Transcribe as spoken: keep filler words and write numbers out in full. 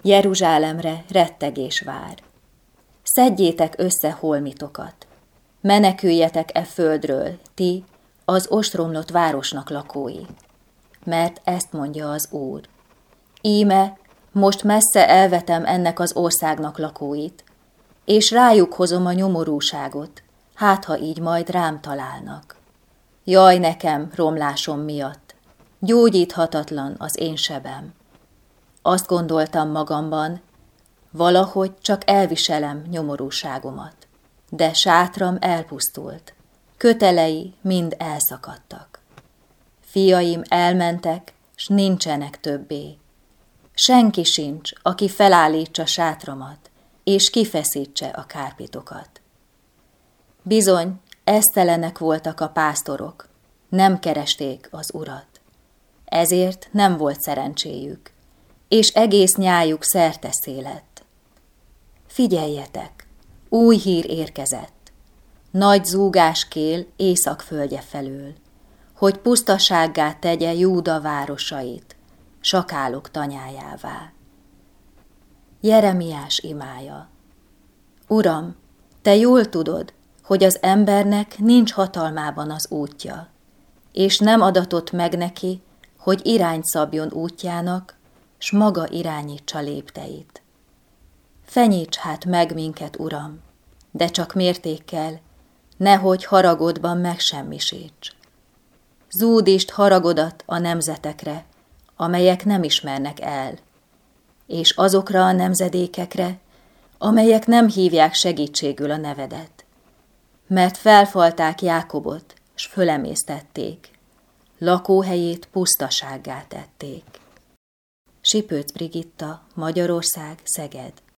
Jeruzsálemre rettegés vár. Szedjétek össze holmitokat, meneküljetek e földről, ti, az ostromlott városnak lakói. Mert ezt mondja az Úr. Íme, most messze elvetem ennek az országnak lakóit, és rájuk hozom a nyomorúságot, hát ha így majd rám találnak. Jaj nekem, romlásom miatt, gyógyíthatatlan az én sebem. Azt gondoltam magamban, valahogy csak elviselem nyomorúságomat, de sátram elpusztult, kötelei mind elszakadtak. Fiaim elmentek, s nincsenek többé. Senki sincs, aki felállítsa sátramat, és kifeszítse a kárpitokat. Bizony, esztelenek voltak a pásztorok, nem keresték az Urat. Ezért nem volt szerencséjük, és egész nyájuk szerteszé lett. Figyeljetek, új hír érkezett, nagy zúgás kél észak földje felől, hogy pusztasággá tegye Júda városait, sakálok tanyájává. Jeremiás imája. Uram, te jól tudod, hogy az embernek nincs hatalmában az útja, és nem adatott meg neki, hogy irányt szabjon útjának, s maga irányítsa lépteit. Fenyíts hát meg minket, Uram, de csak mértékkel, nehogy haragodban megsemmisíts. Zúdítsd haragodat a nemzetekre, amelyek nem ismernek el, és azokra a nemzedékekre, amelyek nem hívják segítségül a nevedet. Mert felfalták Jákobot, s fölemésztették, lakóhelyét pusztasággá tették. Sipőc Brigitta, Magyarország, Szeged.